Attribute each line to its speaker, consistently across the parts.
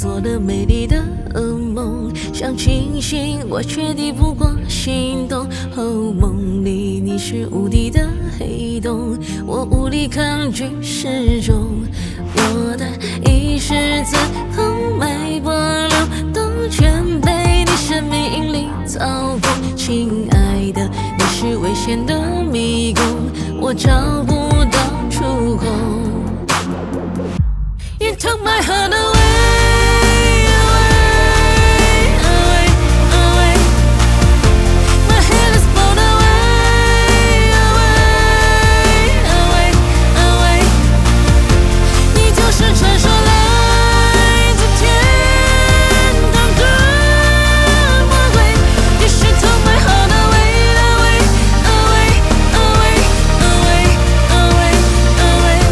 Speaker 1: 做了美丽的噩梦，想清醒，我却抵不过心动。哦，梦里你是无敌的黑洞，我无力抗拒失重。我的意识自空脉波流动，全被你生命里操控。亲爱的，你是危险的迷宫，我找不到出口。You took my heart away, away, away, away. My head is blown away, away, away, away. 你就是传说来自天堂的魔鬼。You should take my heart away, away, away, away, away, away, away.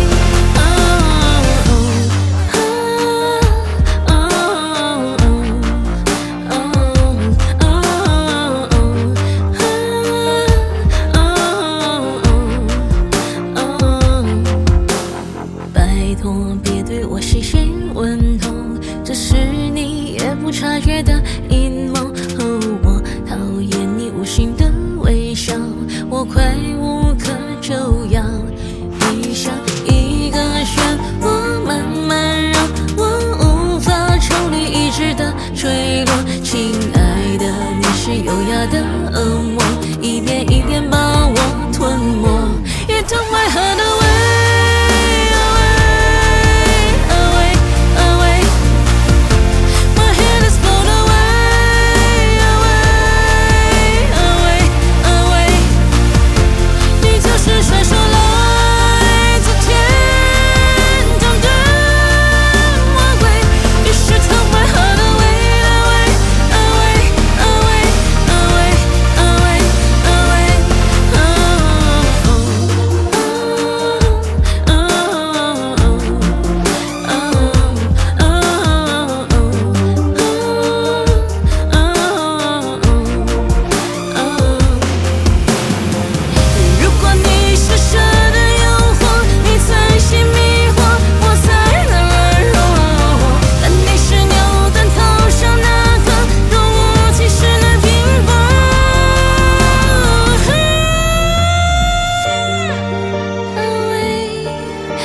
Speaker 1: 拜托，别对我细心问候，这是你也不察觉的阴谋。我讨厌你无心的微笑，我快无可救药。你像一个漩涡，慢慢让我无法抽离意志的坠落。亲爱的，你是优雅的恶魔，一遍一遍把我吞没。You took my heart away, away, away, away. My head is blown away, away, away, away. 你就是传说来自天堂的魔鬼。You should take my heart away, away, away, away, away, away, away.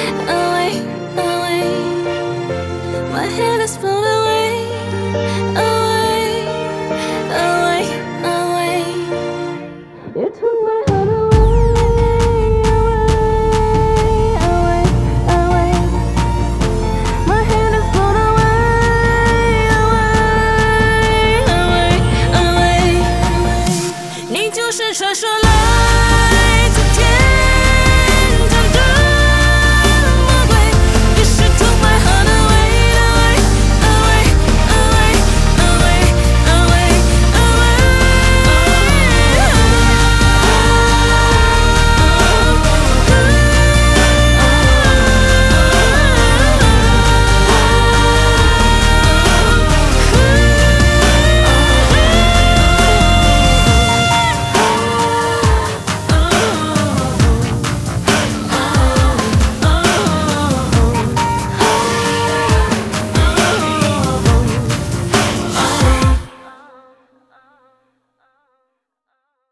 Speaker 1: My head is blown away.